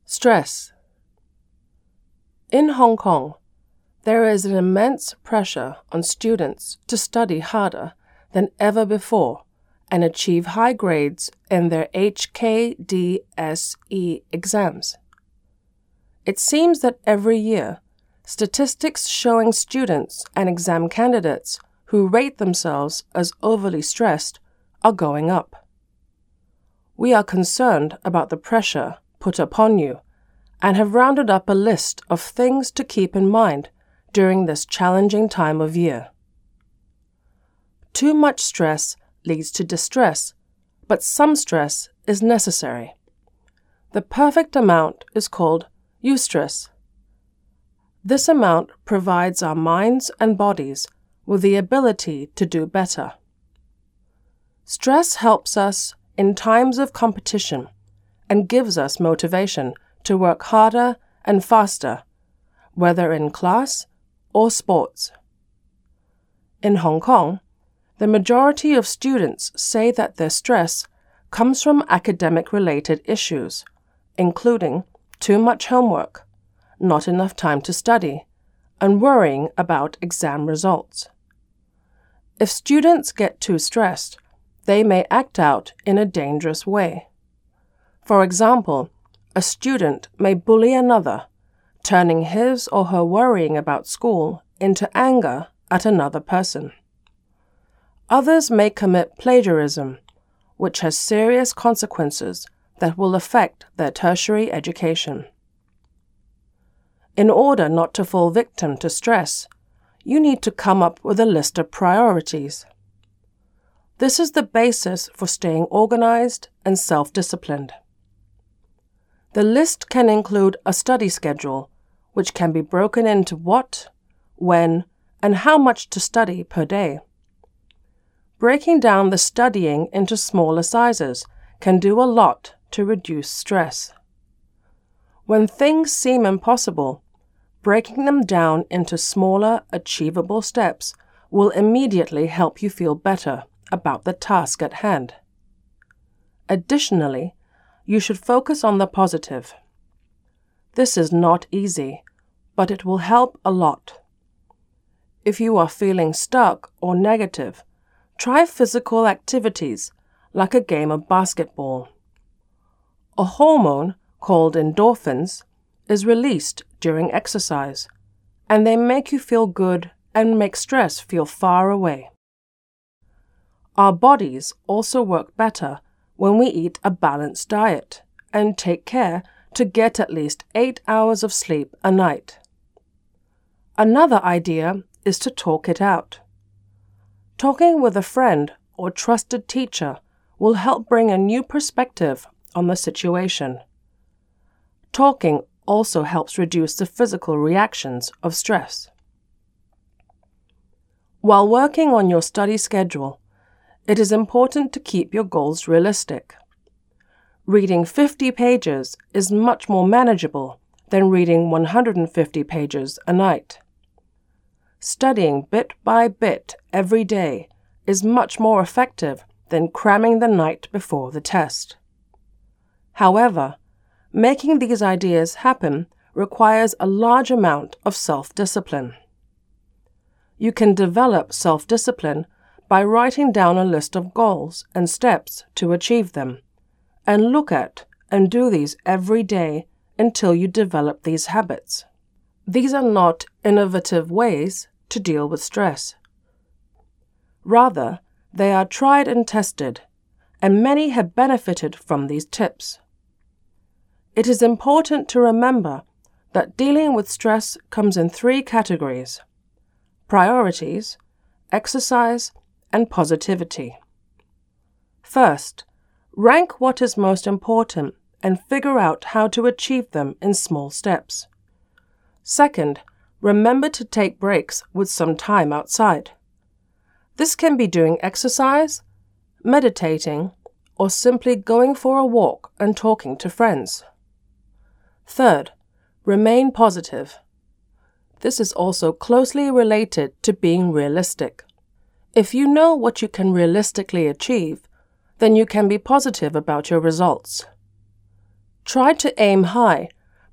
Stress. In Hong Kong, there is an immense pressure on students to study harder than ever before and achieve high grades in their HKDSE exams. It seems that every year, statistics showing students and exam candidates who rate themselves as overly stressed are going up. We are concerned about the pressure put upon you and have rounded up a list of things to keep in mind during this challenging time of year. Too much stress leads to distress, but some stress is necessary. The perfect amount is called eustress. This amount provides our minds and bodies with the ability to do better. Stress helps us in times of competition and gives us motivation to work harder and faster, whether in class or sports. In Hong Kong, the majority of students say that their stress comes from academic-related issues, including too much homework, not enough time to study, and worrying about exam results. If students get too stressed, they may act out in a dangerous way. For example, a student may bully another, turning his or her worrying about school into anger at another person. Others may commit plagiarism, which has serious consequences that will affect their tertiary education. In order not to fall victim to stress, you need to come up with a list of priorities. This is the basis for staying organized and self-disciplined. The list can include a study schedule, which can be broken into what, when, and how much to study per day. Breaking down the studying into smaller sizes can do a lot to reduce stress. When things seem impossible, breaking them down into smaller, achievable steps will immediately help you feel better about the task at hand. Additionally, you should focus on the positive. This is not easy, but it will help a lot. If you are feeling stuck or negative, try physical activities like a game of basketball. A hormone called endorphins is released during exercise, and they make you feel good and make stress feel far away. Our bodies also work better when we eat a balanced diet and take care to get at least 8 hours of sleep a night. Another idea is to talk it out. Talking with a friend or trusted teacher will help bring a new perspective on the situation. Talking also helps reduce the physical reactions of stress. While working on your study schedule, it is important to keep your goals realistic. Reading 50 pages is much more manageable than reading 150 pages a night. Studying bit by bit every day is much more effective than cramming the night before the test. However, making these ideas happen requires a large amount of self-discipline. You can develop self-discipline by writing down a list of goals and steps to achieve them, and look at and do these every day until you develop these habits. These are not innovative ways to deal with stress. Rather, they are tried and tested, and many have benefited from these tips. It is important to remember that dealing with stress comes in 3 categories: priorities, exercise, and positivity. First, rank what is most important and figure out how to achieve them in small steps. Second, remember to take breaks with some time outside. This can be doing exercise, meditating, or simply going for a walk and talking to friends. Third, remain positive. This is also closely related to being realistic. If you know what you can realistically achieve, then you can be positive about your results. Try to aim high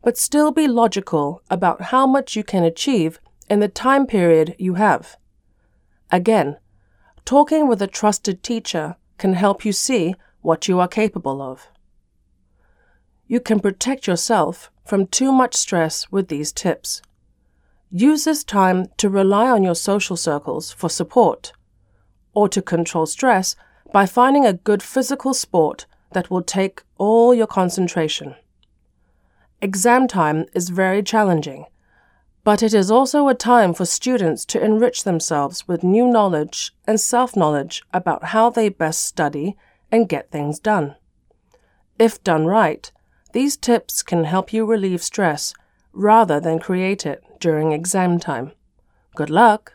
but still be logical about how much you can achieve in the time period you have. Again, talking with a trusted teacher can help you see what you are capable of. You can protect yourself from too much stress with these tips. Use this time to rely on your social circles for support, or to control stress by finding a good physical sport that will take all your concentration. Exam time is very challenging, but it is also a time for students to enrich themselves with new knowledge and self-knowledge about how they best study and get things done. If done right, these tips can help you relieve stress rather than create it during exam time. Good luck!